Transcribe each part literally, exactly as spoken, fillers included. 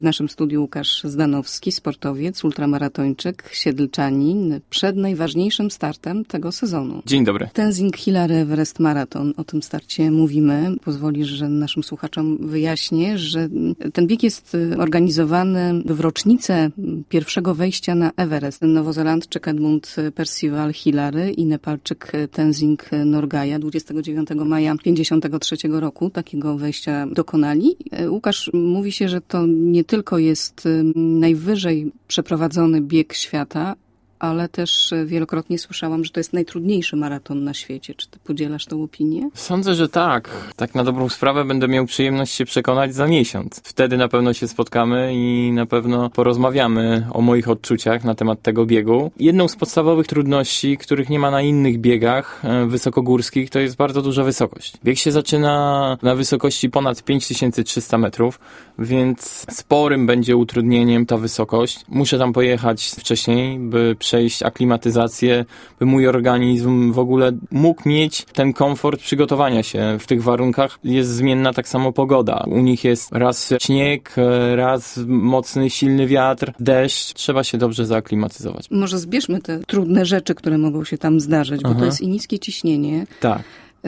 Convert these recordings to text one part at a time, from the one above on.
W naszym studiu Łukasz Zdanowski, sportowiec, ultramaratończyk, siedlczanin, przed najważniejszym startem tego sezonu. Dzień dobry. Tenzing Hillary Everest Marathon, o tym starcie mówimy. Pozwolisz, że naszym słuchaczom wyjaśnię, że ten bieg jest organizowany w rocznicę pierwszego wejścia na Everest. Nowozelandczyk Edmund Percival Hillary i Nepalczyk Tenzing Norgay dwudziestego dziewiątego maja pięćdziesiątego trzeciego roku takiego wejścia dokonali. Łukasz, mówi się, że to nie tylko jest najwyżej przeprowadzony bieg świata, ale też wielokrotnie słyszałam, że to jest najtrudniejszy maraton na świecie. Czy ty podzielasz tę opinię? Sądzę, że tak. Tak na dobrą sprawę będę miał przyjemność się przekonać za miesiąc. Wtedy na pewno się spotkamy i na pewno porozmawiamy o moich odczuciach na temat tego biegu. Jedną z podstawowych trudności, których nie ma na innych biegach wysokogórskich, to jest bardzo duża wysokość. Bieg się zaczyna na wysokości ponad pięć tysięcy trzysta metrów, więc sporym będzie utrudnieniem ta wysokość. Muszę tam pojechać wcześniej, by przejść aklimatyzację, by mój organizm w ogóle mógł mieć ten komfort przygotowania się w tych warunkach. Jest zmienna tak samo pogoda. U nich jest raz śnieg, raz mocny, silny wiatr, deszcz. Trzeba się dobrze zaaklimatyzować. Może zbierzmy te trudne rzeczy, które mogą się tam zdarzyć, bo Aha. to jest i niskie ciśnienie. Tak.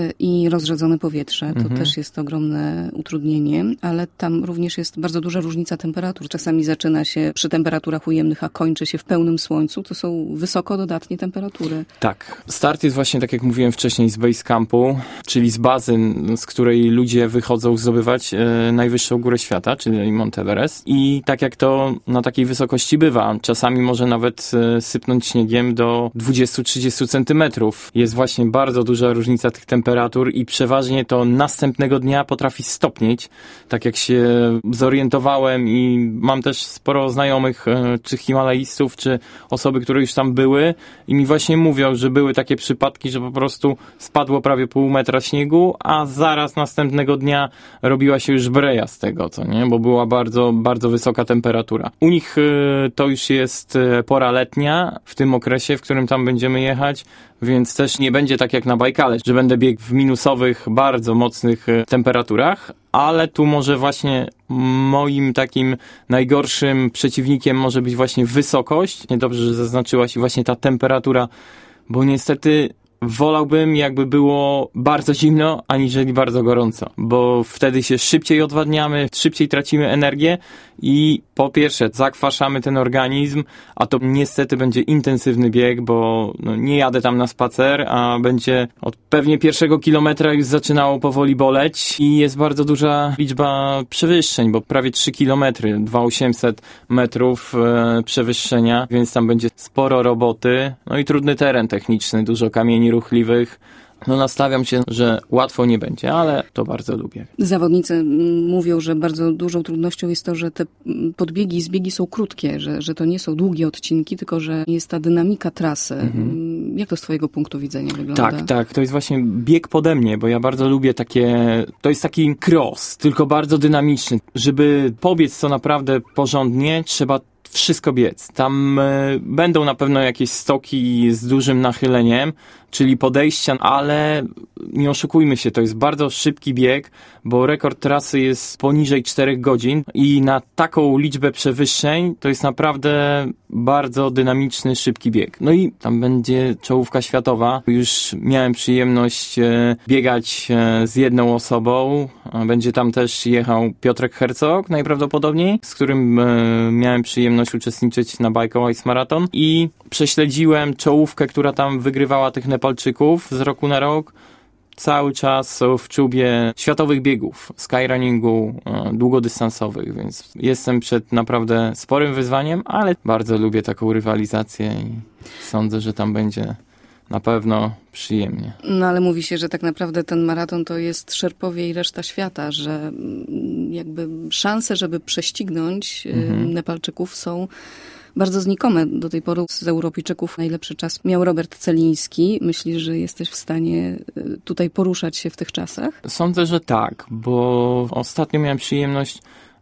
I rozrzedzone powietrze. To mhm. też jest ogromne utrudnienie, ale tam również jest bardzo duża różnica temperatur. Czasami zaczyna się przy temperaturach ujemnych, a kończy się w pełnym słońcu. To są wysoko dodatnie temperatury. Tak. Start jest właśnie, tak jak mówiłem wcześniej, z base campu, czyli z bazy, z której ludzie wychodzą zdobywać e, najwyższą górę świata, czyli Mount Everest. I tak jak to na takiej wysokości bywa, czasami może nawet e, sypnąć śniegiem do dwadzieścia do trzydziestu centymetrów. Jest właśnie bardzo duża różnica tych temperatur. temperatur i przeważnie to następnego dnia potrafi stopnieć, tak jak się zorientowałem i mam też sporo znajomych, czy himalaistów, czy osoby, które już tam były i mi właśnie mówią, że były takie przypadki, że po prostu spadło prawie pół metra śniegu, a zaraz następnego dnia robiła się już breja z tego, co nie, bo była bardzo, bardzo wysoka temperatura. U nich to już jest pora letnia, w tym okresie, w którym tam będziemy jechać, więc też nie będzie tak jak na Bajkale, że będę biegł w minusowych, bardzo mocnych temperaturach, ale tu może właśnie moim takim najgorszym przeciwnikiem może być właśnie wysokość. Niedobrze, że zaznaczyłaś i właśnie ta temperatura, bo niestety wolałbym, jakby było bardzo zimno, aniżeli bardzo gorąco, bo wtedy się szybciej odwadniamy, szybciej tracimy energię i po pierwsze zakwaszamy ten organizm, a to niestety będzie intensywny bieg, bo no, nie jadę tam na spacer, a będzie od pewnie pierwszego kilometra już zaczynało powoli boleć i jest bardzo duża liczba przewyższeń, bo prawie trzy kilometry, dwa tysiące osiemset metrów e, przewyższenia, więc tam będzie sporo roboty, no i trudny teren techniczny, dużo kamieni ruchliwych. No nastawiam się, że łatwo nie będzie, ale to bardzo lubię. Zawodnicy mówią, że bardzo dużą trudnością jest to, że te podbiegi i zbiegi są krótkie, że, że to nie są długie odcinki, tylko że jest ta dynamika trasy. Mhm. Jak to z twojego punktu widzenia wygląda? Tak, tak. To jest właśnie bieg pode mnie, bo ja bardzo lubię takie... To jest taki cross, tylko bardzo dynamiczny. Żeby pobiec to naprawdę porządnie, trzeba wszystko biec. Tam y, będą na pewno jakieś stoki z dużym nachyleniem, czyli podejścia, ale nie oszukujmy się, to jest bardzo szybki bieg, bo rekord trasy jest poniżej czterech godzin i na taką liczbę przewyższeń to jest naprawdę bardzo dynamiczny, szybki bieg. No i tam będzie czołówka światowa. Już miałem przyjemność e, biegać e, z jedną osobą. Będzie tam też jechał Piotrek Herzog najprawdopodobniej, z którym e, miałem przyjemność uczestniczyć na Baikal Ice Marathon i prześledziłem czołówkę, która tam wygrywała tych Nepalczyków z roku na rok. Cały czas są w czubie światowych biegów, skyrunningu, długodystansowych, więc jestem przed naprawdę sporym wyzwaniem, ale bardzo lubię taką rywalizację i sądzę, że tam będzie na pewno przyjemnie. No ale mówi się, że tak naprawdę ten maraton to jest Szerpowie i reszta świata, że jakby szanse, żeby prześcignąć mhm. Nepalczyków są bardzo znikome. Do tej pory z Europejczyków najlepszy czas miał Robert Celiński. Myślisz, że jesteś w stanie tutaj poruszać się w tych czasach? Sądzę, że tak, bo ostatnio miałem przyjemność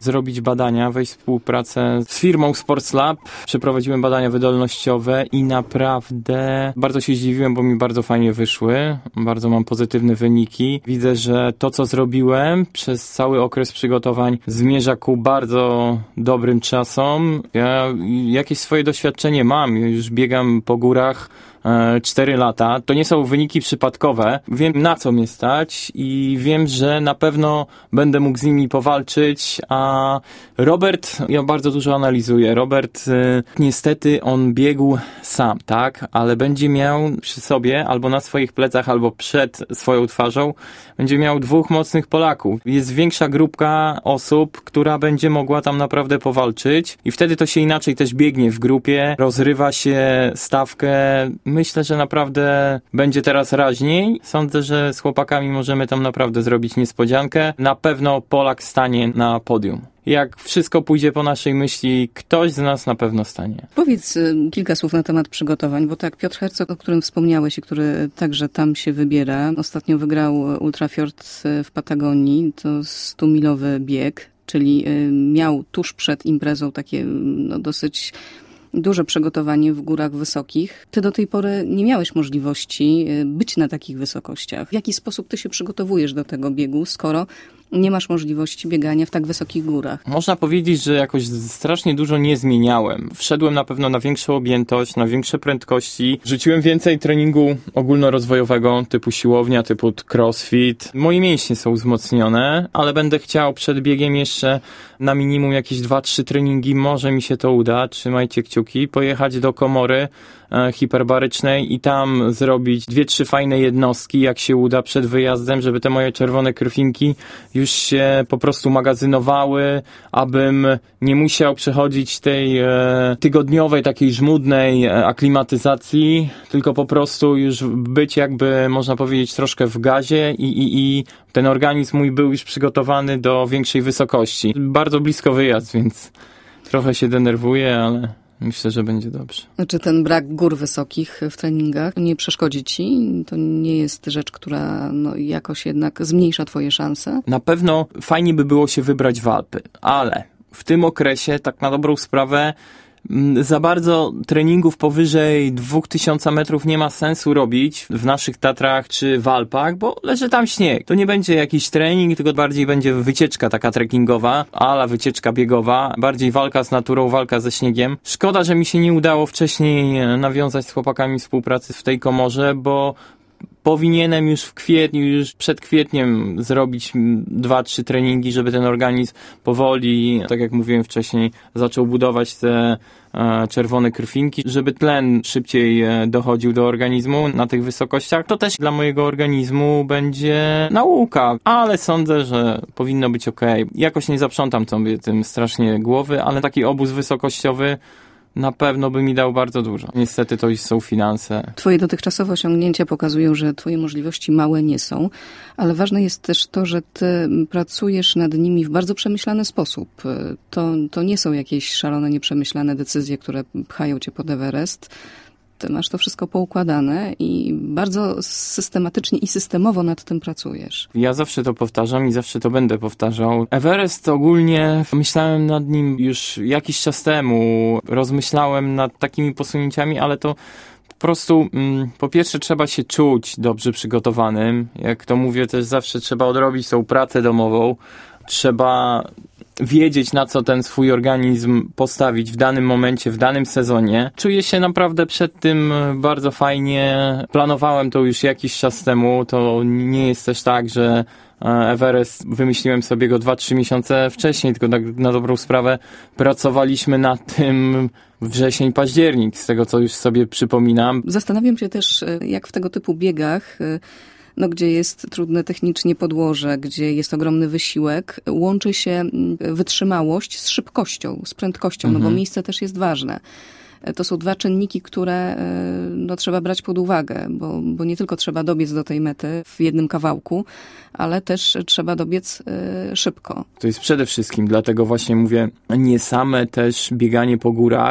zrobić badania, wejść w współpracę z firmą Sports Lab. Przeprowadziłem badania wydolnościowe i naprawdę bardzo się zdziwiłem, bo mi bardzo fajnie wyszły. Bardzo mam pozytywne wyniki. Widzę, że to, co zrobiłem przez cały okres przygotowań zmierza ku bardzo dobrym czasom. Ja jakieś swoje doświadczenie mam. Ja już biegam po górach cztery lata. To nie są wyniki przypadkowe. Wiem, na co mnie stać i wiem, że na pewno będę mógł z nimi powalczyć, a Robert, ja bardzo dużo analizuję. Robert, y, niestety on biegł sam, tak? Ale będzie miał przy sobie, albo na swoich plecach, albo przed swoją twarzą, będzie miał dwóch mocnych Polaków. Jest większa grupka osób, która będzie mogła tam naprawdę powalczyć i wtedy to się inaczej też biegnie w grupie, rozrywa się stawkę. Myślę, że naprawdę będzie teraz raźniej. Sądzę, że z chłopakami możemy tam naprawdę zrobić niespodziankę. Na pewno Polak stanie na podium. Jak wszystko pójdzie po naszej myśli, ktoś z nas na pewno stanie. Powiedz y, kilka słów na temat przygotowań, bo tak Piotr Hercog, o którym wspomniałeś i który także tam się wybiera, ostatnio wygrał Ultrafjord w Patagonii, to stumilowy bieg, czyli y, miał tuż przed imprezą takie no, dosyć duże przygotowanie w górach wysokich. Ty do tej pory nie miałeś możliwości być na takich wysokościach. W jaki sposób ty się przygotowujesz do tego biegu, skoro nie masz możliwości biegania w tak wysokich górach? Można powiedzieć, że jakoś strasznie dużo nie zmieniałem. Wszedłem na pewno na większą objętość, na większe prędkości. Rzuciłem więcej treningu ogólnorozwojowego, typu siłownia, typu crossfit. Moje mięśnie są wzmocnione, ale będę chciał przed biegiem jeszcze na minimum jakieś dwa trzy treningi. Może mi się to uda, trzymajcie kciuki. Pojechać do komory e, hiperbarycznej i tam zrobić dwie trzy fajne jednostki, jak się uda, przed wyjazdem, żeby te moje czerwone krwinki już się po prostu magazynowały, abym nie musiał przechodzić tej e, tygodniowej, takiej żmudnej e, aklimatyzacji, tylko po prostu już być jakby, można powiedzieć, troszkę w gazie i, i, i ten organizm mój był już przygotowany do większej wysokości. Bardzo blisko wyjazd, więc trochę się denerwuję, ale myślę, że będzie dobrze. Czy ten brak gór wysokich w treningach nie przeszkodzi ci? To nie jest rzecz, która no, jakoś jednak zmniejsza twoje szanse? Na pewno fajnie by było się wybrać w Alpy, ale w tym okresie, tak na dobrą sprawę, za bardzo treningów powyżej dwóch tysięcy metrów nie ma sensu robić w naszych Tatrach czy w Alpach, bo leży tam śnieg. To nie będzie jakiś trening, tylko bardziej będzie wycieczka taka trekkingowa, ala wycieczka biegowa, bardziej walka z naturą, walka ze śniegiem. Szkoda, że mi się nie udało wcześniej nawiązać z chłopakami współpracy w tej komorze, bo powinienem już w kwietniu, już przed kwietniem zrobić dwa trzy treningi, żeby ten organizm powoli, tak jak mówiłem wcześniej, zaczął budować te e, czerwone krwinki, żeby tlen szybciej e, dochodził do organizmu na tych wysokościach. To też dla mojego organizmu będzie nauka, ale sądzę, że powinno być okej. Jakoś nie zaprzątam sobie tym strasznie głowy, ale taki obóz wysokościowy na pewno by mi dał bardzo dużo. Niestety to już są finanse. Twoje dotychczasowe osiągnięcia pokazują, że twoje możliwości małe nie są, ale ważne jest też to, że ty pracujesz nad nimi w bardzo przemyślany sposób. To, to nie są jakieś szalone, nieprzemyślane decyzje, które pchają cię pod Everest. Ty masz to wszystko poukładane i bardzo systematycznie i systemowo nad tym pracujesz. Ja zawsze to powtarzam i zawsze to będę powtarzał. Everest ogólnie, myślałem nad nim już jakiś czas temu, rozmyślałem nad takimi posunięciami, ale to po prostu mm, po pierwsze trzeba się czuć dobrze przygotowanym. Jak to mówię, też zawsze trzeba odrobić tą pracę domową. Trzeba wiedzieć, na co ten swój organizm postawić w danym momencie, w danym sezonie. Czuję się naprawdę przed tym bardzo fajnie. Planowałem to już jakiś czas temu. To nie jest też tak, że Everest wymyśliłem sobie go dwa trzy miesiące wcześniej, tylko tak na dobrą sprawę pracowaliśmy nad tym wrzesień, październik, z tego co już sobie przypominam. Zastanawiam się też, jak w tego typu biegach, no, gdzie jest trudne technicznie podłoże, gdzie jest ogromny wysiłek, łączy się wytrzymałość z szybkością, z prędkością, mhm. no bo miejsce też jest ważne. To są dwa czynniki, które no, trzeba brać pod uwagę, bo, bo nie tylko trzeba dobiec do tej mety w jednym kawałku, ale też trzeba dobiec y, szybko. To jest przede wszystkim, dlatego właśnie mówię, nie same też bieganie po górach,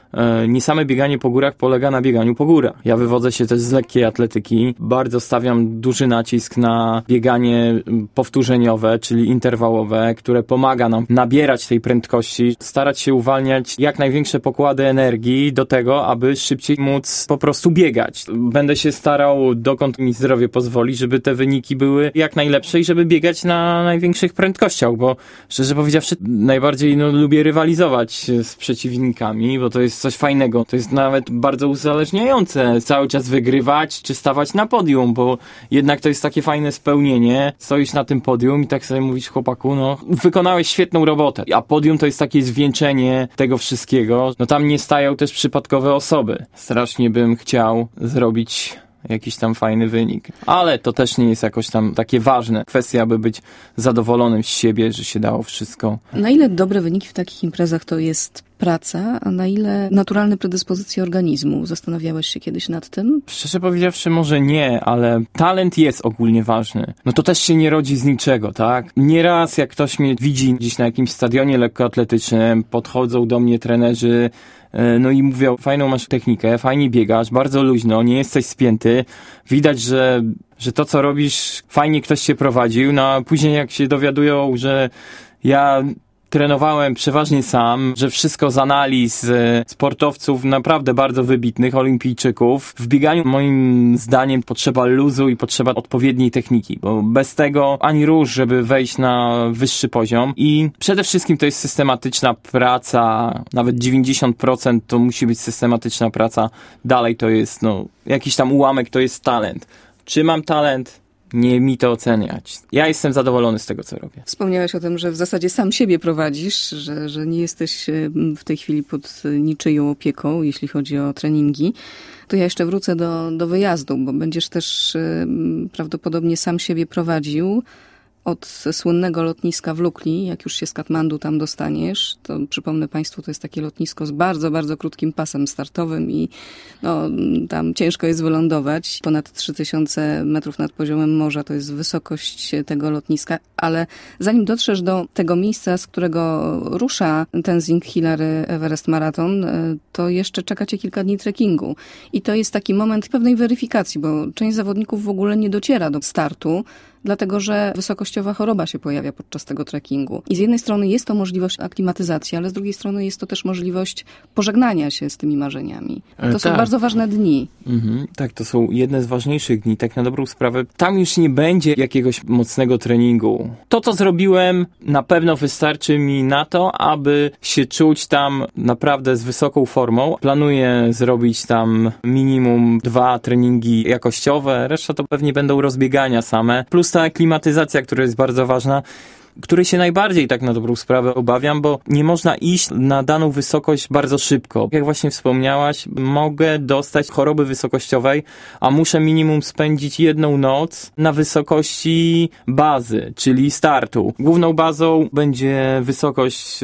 nie same bieganie po górach polega na bieganiu po górach. Ja wywodzę się też z lekkiej atletyki. Bardzo stawiam duży nacisk na bieganie powtórzeniowe, czyli interwałowe, które pomaga nam nabierać tej prędkości, starać się uwalniać jak największe pokłady energii do tego, aby szybciej móc po prostu biegać. Będę się starał, dokąd mi zdrowie pozwoli, żeby te wyniki były jak najlepsze i żeby biegać na największych prędkościach, bo szczerze powiedziawszy, najbardziej no, lubię rywalizować z przeciwnikami, bo to jest coś fajnego. To jest nawet bardzo uzależniające cały czas wygrywać czy stawać na podium, bo jednak to jest takie fajne spełnienie. Stoisz na tym podium i tak sobie mówisz, chłopaku, no wykonałeś świetną robotę. A podium to jest takie zwieńczenie tego wszystkiego. No tam nie stają też przypadkowe osoby. Strasznie bym chciał zrobić jakiś tam fajny wynik. Ale to też nie jest jakoś tam takie ważne. Kwestia, aby być zadowolonym z siebie, że się dało wszystko. Na ile dobre wyniki w takich imprezach to jest praca, a na ile naturalne predyspozycje organizmu? Zastanawiałeś się kiedyś nad tym? Szczerze powiedziawszy, może nie, ale talent jest ogólnie ważny. No to też się nie rodzi z niczego, tak? Nieraz jak ktoś mnie widzi gdzieś na jakimś stadionie lekkoatletycznym, podchodzą do mnie trenerzy, no i mówią, fajną masz technikę, fajnie biegasz, bardzo luźno, nie jesteś spięty. Widać, że, że to, co robisz, fajnie ktoś się prowadził, no a później jak się dowiadują, że ja trenowałem przeważnie sam, że wszystko z analiz sportowców naprawdę bardzo wybitnych, olimpijczyków. W bieganiu moim zdaniem potrzeba luzu i potrzeba odpowiedniej techniki, bo bez tego ani rusz, żeby wejść na wyższy poziom. I przede wszystkim to jest systematyczna praca, nawet dziewięćdziesiąt procent to musi być systematyczna praca. Dalej to jest no jakiś tam ułamek, to jest talent. Czy mam talent? Nie mi to oceniać. Ja jestem zadowolony z tego, co robię. Wspomniałeś o tym, że w zasadzie sam siebie prowadzisz, że, że nie jesteś w tej chwili pod niczyją opieką, jeśli chodzi o treningi. To ja jeszcze wrócę do, do wyjazdu, bo będziesz też prawdopodobnie sam siebie prowadził od słynnego lotniska w Lukli. Jak już się z Katmandu tam dostaniesz, to przypomnę Państwu, to jest takie lotnisko z bardzo, bardzo krótkim pasem startowym i no, tam ciężko jest wylądować. Ponad trzy tysiące metrów nad poziomem morza to jest wysokość tego lotniska, ale zanim dotrzesz do tego miejsca, z którego rusza Tenzing Hillary Everest Marathon, to jeszcze czeka Cię kilka dni trekkingu. I to jest taki moment pewnej weryfikacji, bo część zawodników w ogóle nie dociera do startu, dlatego że wysokościowa choroba się pojawia podczas tego trekkingu. I z jednej strony jest to możliwość aklimatyzacji, ale z drugiej strony jest to też możliwość pożegnania się z tymi marzeniami. To e, są tak. bardzo ważne dni. Mhm, tak, to są jedne z ważniejszych dni. Tak na dobrą sprawę, tam już nie będzie jakiegoś mocnego treningu. To, co zrobiłem, na pewno wystarczy mi na to, aby się czuć tam naprawdę z wysoką formą. Planuję zrobić tam minimum dwa treningi jakościowe, reszta to pewnie będą rozbiegania same. Plus ta aklimatyzacja, która jest bardzo ważna, której się najbardziej tak na dobrą sprawę obawiam, bo nie można iść na daną wysokość bardzo szybko. Jak właśnie wspomniałaś, mogę dostać choroby wysokościowej, a muszę minimum spędzić jedną noc na wysokości bazy, czyli startu. Główną bazą będzie wysokość,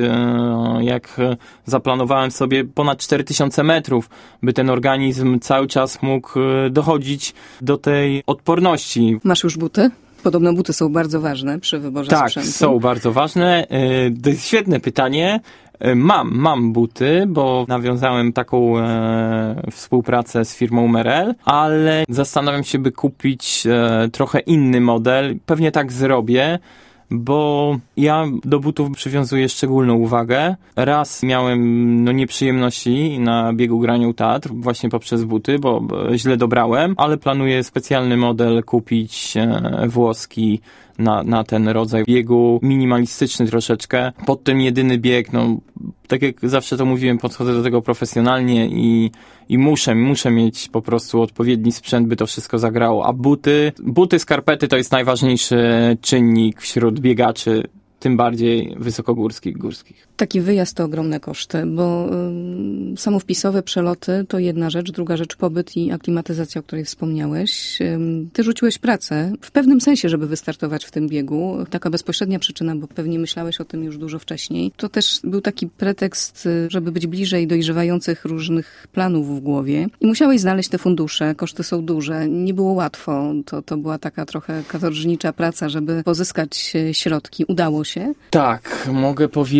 jak zaplanowałem sobie, ponad cztery tysiące metrów, by ten organizm cały czas mógł dochodzić do tej odporności. Masz już buty? Podobno buty są bardzo ważne przy wyborze tak, sprzętu. Tak, są bardzo ważne. To jest świetne pytanie. Mam, mam buty, bo nawiązałem taką e, współpracę z firmą Merrell, ale zastanawiam się, by kupić e, trochę inny model. Pewnie tak zrobię, bo ja do butów przywiązuję szczególną uwagę. Raz miałem no, nieprzyjemności na biegu Granią Tatr właśnie poprzez buty, bo źle dobrałem, ale planuję specjalny model kupić e, włoski na, na ten rodzaj biegu, minimalistyczny troszeczkę. Pod ten jedyny bieg, no tak jak zawsze to mówiłem, podchodzę do tego profesjonalnie i, i muszę, muszę mieć po prostu odpowiedni sprzęt, by to wszystko zagrało. A buty, buty, skarpety to jest najważniejszy czynnik wśród biegaczy, tym bardziej wysokogórskich, górskich. Taki wyjazd to ogromne koszty, bo y, samowpisowe przeloty to jedna rzecz, druga rzecz pobyt i aklimatyzacja, o której wspomniałeś. Y, ty rzuciłeś pracę w pewnym sensie, żeby wystartować w tym biegu. Taka bezpośrednia przyczyna, bo pewnie myślałeś o tym już dużo wcześniej. To też był taki pretekst, żeby być bliżej dojrzewających różnych planów w głowie. I musiałeś znaleźć te fundusze, koszty są duże, nie było łatwo. To, to była taka trochę katorżnicza praca, żeby pozyskać środki. Udało się? Tak, mogę powiedzieć, że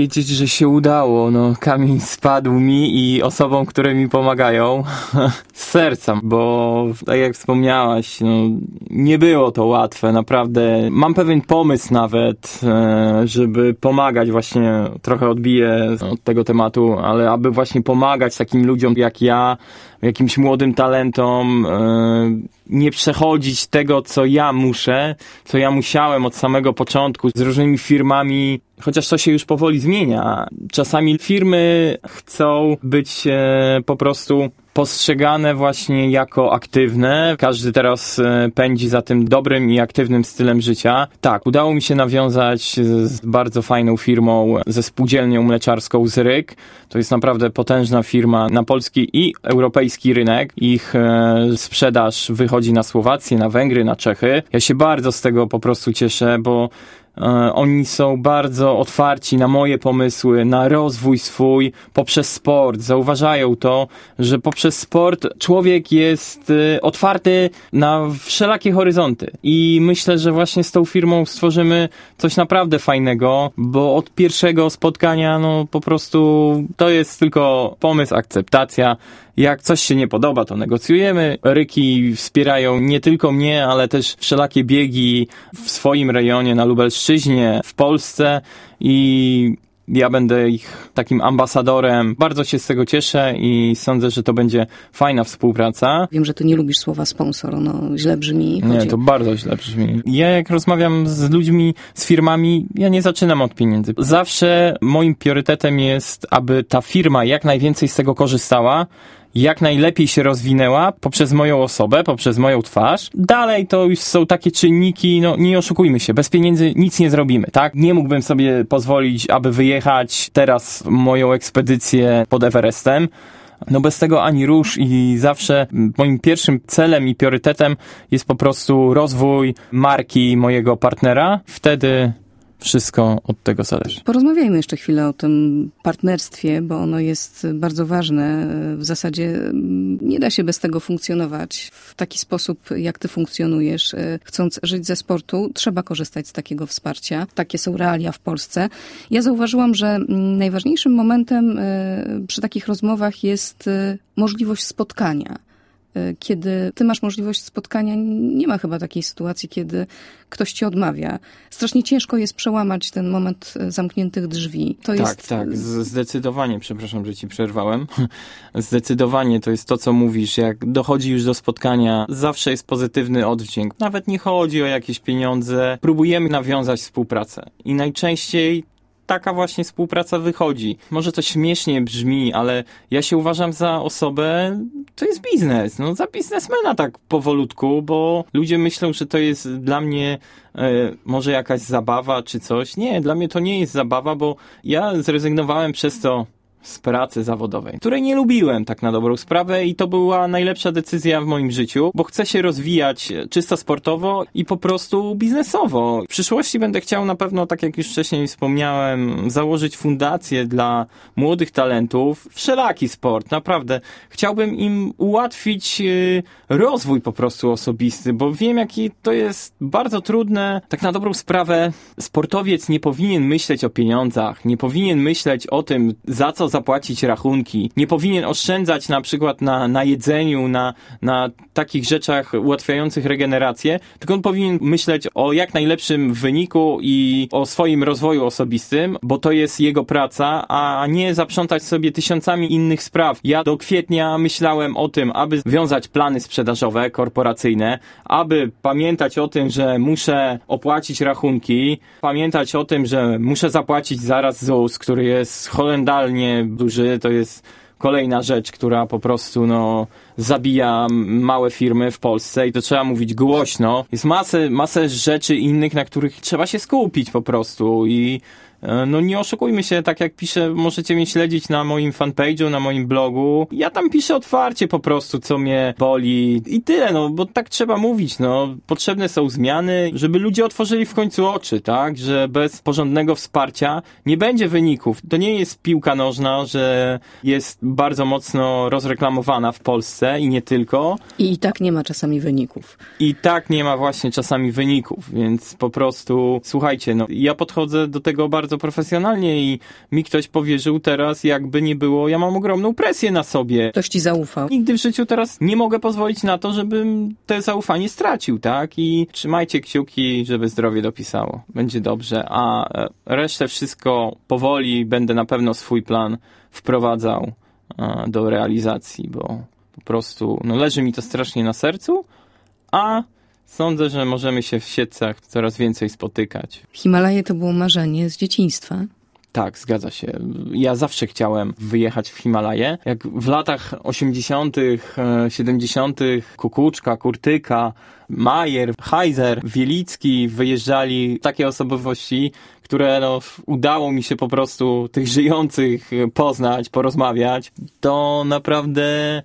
że się udało. No, kamień spadł mi i osobom, które mi pomagają z serca, bo tak jak wspomniałaś, no, nie było to łatwe, naprawdę. Mam pewien pomysł nawet, żeby pomagać, właśnie trochę odbiję od tego tematu, ale aby właśnie pomagać takim ludziom jak ja, jakimś młodym talentom, nie przechodzić tego, co ja muszę, co ja musiałem od samego początku z różnymi firmami, chociaż to się już powoli zmienia. Czasami firmy chcą być po prostu postrzegane właśnie jako aktywne. Każdy teraz pędzi za tym dobrym i aktywnym stylem życia. Tak, udało mi się nawiązać z bardzo fajną firmą, ze spółdzielnią mleczarską Zryk. To jest naprawdę potężna firma na polski i europejski rynek. Ich sprzedaż wychodzi na Słowację, na Węgry, na Czechy. Ja się bardzo z tego po prostu cieszę, bo oni są bardzo otwarci na moje pomysły, na rozwój swój poprzez sport. Zauważają to, że poprzez sport człowiek jest otwarty na wszelakie horyzonty. I myślę, że właśnie z tą firmą stworzymy coś naprawdę fajnego, bo od pierwszego spotkania no po prostu to jest tylko pomysł, akceptacja. Jak coś się nie podoba, to negocjujemy. Ryki wspierają nie tylko mnie, ale też wszelakie biegi w swoim rejonie na Lubelszczyźnie, w Polsce i ja będę ich takim ambasadorem. Bardzo się z tego cieszę i sądzę, że to będzie fajna współpraca. Wiem, że ty nie lubisz słowa sponsor, ono źle brzmi. Chodzi... Nie, to bardzo źle brzmi. Ja jak rozmawiam z ludźmi, z firmami, ja nie zaczynam od pieniędzy. Zawsze moim priorytetem jest, aby ta firma jak najwięcej z tego korzystała, jak najlepiej się rozwinęła poprzez moją osobę, poprzez moją twarz. Dalej to już są takie czynniki, no nie oszukujmy się, bez pieniędzy nic nie zrobimy, tak? Nie mógłbym sobie pozwolić, aby wyjechać teraz moją ekspedycję pod Everestem. No bez tego ani rusz i zawsze moim pierwszym celem i priorytetem jest po prostu rozwój marki mojego partnera. Wtedy wszystko od tego zależy. Porozmawiajmy jeszcze chwilę o tym partnerstwie, bo ono jest bardzo ważne. W zasadzie nie da się bez tego funkcjonować w taki sposób, jak ty funkcjonujesz. Chcąc żyć ze sportu, trzeba korzystać z takiego wsparcia. Takie są realia w Polsce. Ja zauważyłam, że najważniejszym momentem przy takich rozmowach jest możliwość spotkania. Kiedy ty masz możliwość spotkania, nie ma chyba takiej sytuacji, kiedy ktoś ci odmawia. Strasznie ciężko jest przełamać ten moment zamkniętych drzwi. To tak, jest... tak, zdecydowanie, przepraszam, że ci przerwałem. Zdecydowanie to jest to, co mówisz. Jak dochodzi już do spotkania, zawsze jest pozytywny oddźwięk. Nawet nie chodzi o jakieś pieniądze. Próbujemy nawiązać współpracę. I najczęściej taka właśnie współpraca wychodzi. Może to śmiesznie brzmi, ale ja się uważam za osobę, to jest biznes. No za biznesmena tak powolutku, bo ludzie myślą, że to jest dla mnie e, może jakaś zabawa czy coś. Nie, dla mnie to nie jest zabawa, bo ja zrezygnowałem przez to z pracy zawodowej, której nie lubiłem tak na dobrą sprawę i to była najlepsza decyzja w moim życiu, bo chcę się rozwijać czysto sportowo i po prostu biznesowo. W przyszłości będę chciał na pewno, tak jak już wcześniej wspomniałem, założyć fundację dla młodych talentów. Wszelaki sport, naprawdę. Chciałbym im ułatwić rozwój po prostu osobisty, bo wiem, jaki to jest bardzo trudne. Tak na dobrą sprawę sportowiec nie powinien myśleć o pieniądzach, nie powinien myśleć o tym, za co zapłacić rachunki. Nie powinien oszczędzać na przykład na, na jedzeniu, na, na takich rzeczach ułatwiających regenerację, tylko on powinien myśleć o jak najlepszym wyniku i o swoim rozwoju osobistym, bo to jest jego praca, a nie zaprzątać sobie tysiącami innych spraw. Ja do kwietnia myślałem o tym, aby wiązać plany sprzedażowe, korporacyjne, aby pamiętać o tym, że muszę opłacić rachunki, pamiętać o tym, że muszę zapłacić zaraz Z U S, który jest horrendalnie duży, to jest kolejna rzecz, która po prostu no zabija małe firmy w Polsce i to trzeba mówić głośno. Jest masę, masę rzeczy innych, na których trzeba się skupić po prostu i no nie oszukujmy się, tak jak piszę, możecie mnie śledzić na moim fanpage'u, na moim blogu. Ja tam piszę otwarcie po prostu, co mnie boli i tyle, no, bo tak trzeba mówić, no. Potrzebne są zmiany, żeby ludzie otworzyli w końcu oczy, tak, że bez porządnego wsparcia nie będzie wyników. To nie jest piłka nożna, że jest bardzo mocno rozreklamowana w Polsce i nie tylko. I i tak nie ma czasami wyników. I tak nie ma właśnie czasami wyników, więc po prostu, słuchajcie, no, ja podchodzę do tego bardzo bardzo profesjonalnie i mi ktoś powierzył teraz, jakby nie było, ja mam ogromną presję na sobie. Ktoś ci zaufał. Nigdy w życiu teraz nie mogę pozwolić na to, żebym te zaufanie stracił, tak? I trzymajcie kciuki, żeby zdrowie dopisało. Będzie dobrze, a resztę wszystko powoli będę na pewno swój plan wprowadzał do realizacji, bo po prostu no, leży mi to strasznie na sercu, a sądzę, że możemy się w siedcach coraz więcej spotykać. Himalaje to było marzenie z dzieciństwa. Tak, zgadza się. Ja zawsze chciałem wyjechać w Himalaje. Jak w latach osiemdziesiątych, siedemdziesiątych Kukuczka, Kurtyka, Majer, Heiser, Wielicki wyjeżdżali takie osobowości, które no, udało mi się po prostu tych żyjących poznać, porozmawiać, to naprawdę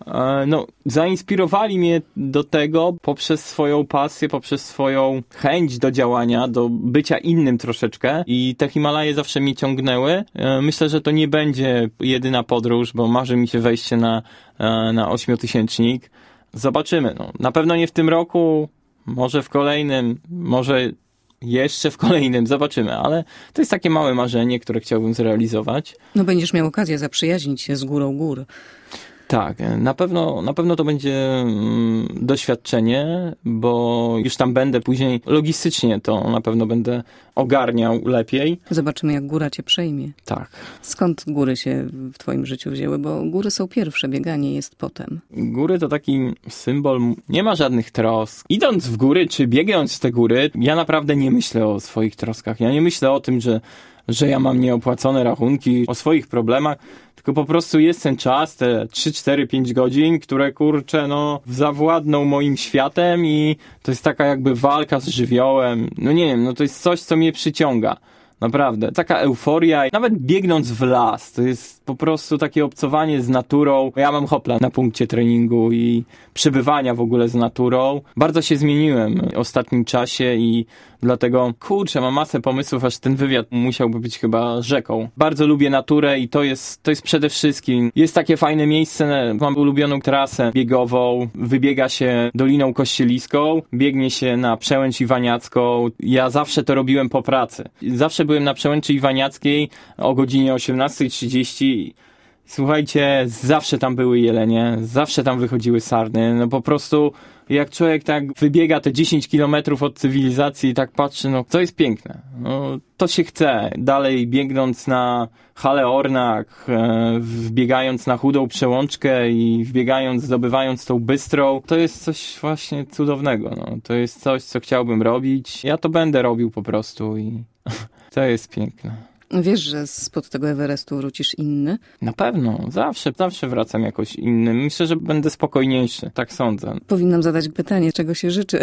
no, zainspirowali mnie do tego poprzez swoją pasję, poprzez swoją chęć do działania, do bycia innym troszeczkę i te Himalaje zawsze mnie ciągnęły. Myślę, że to nie będzie jedyna podróż, bo marzy mi się wejście na, na ośmiotysięcznik. Zobaczymy. No. Na pewno nie w tym roku, może w kolejnym, może jeszcze w kolejnym, zobaczymy, ale to jest takie małe marzenie, które chciałbym zrealizować. No będziesz miał okazję zaprzyjaźnić się z górą gór. Tak, na pewno, na pewno to będzie mm, doświadczenie, bo już tam będę później logistycznie to na pewno będę ogarniał lepiej. Zobaczymy, jak góra cię przejmie. Tak. Skąd góry się w twoim życiu wzięły? Bo góry są pierwsze, bieganie jest potem. Góry to taki symbol, nie ma żadnych trosk. Idąc w góry, czy biegając w te góry, ja naprawdę nie myślę o swoich troskach. Ja nie myślę o tym, że że ja mam nieopłacone rachunki, o swoich problemach, tylko po prostu jest ten czas, te trzy, cztery, pięć godzin, które kurczę, no, zawładną moim światem i to jest taka jakby walka z żywiołem. No nie wiem, no to jest coś, co mnie przyciąga. Naprawdę. Taka euforia. Nawet biegnąc w las, to jest po prostu takie obcowanie z naturą. Ja mam hopla na punkcie treningu i przebywania w ogóle z naturą. Bardzo się zmieniłem w ostatnim czasie i dlatego, kurczę, mam masę pomysłów, aż ten wywiad musiałby być chyba rzeką. Bardzo lubię naturę i to jest, to jest przede wszystkim, jest takie fajne miejsce, mam ulubioną trasę biegową, wybiega się Doliną Kościeliską, biegnie się na Przełęcz Iwaniacką. Ja zawsze to robiłem po pracy. Zawsze byłem na Przełęczy Iwaniackiej o godzinie osiemnasta trzydzieści. Słuchajcie, zawsze tam były jelenie, zawsze tam wychodziły sarny, no po prostu jak człowiek tak wybiega te dziesięć kilometrów od cywilizacji i tak patrzy, no to jest piękne, no to się chce. Dalej biegnąc na Hale Ornak, e, wbiegając na Chudą Przełączkę i wbiegając, zdobywając tą Bystrą, to jest coś właśnie cudownego, no to jest coś, co chciałbym robić. Ja to będę robił po prostu i to jest piękne. Wiesz, że spod tego Everestu wrócisz inny? Na pewno. Zawsze, zawsze wracam jakoś innym. Myślę, że będę spokojniejszy. Tak sądzę. Powinnam zadać pytanie, czego się życzy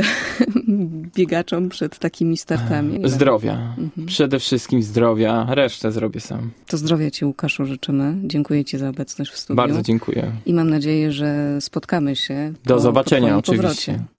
biegaczom przed takimi startami? Zdrowia. Mhm. Przede wszystkim zdrowia. Resztę zrobię sam. To zdrowia ci, Łukaszu, życzymy. Dziękuję ci za obecność w studiu. Bardzo dziękuję. I mam nadzieję, że spotkamy się Do po, zobaczenia po twoim oczywiście. powrocie.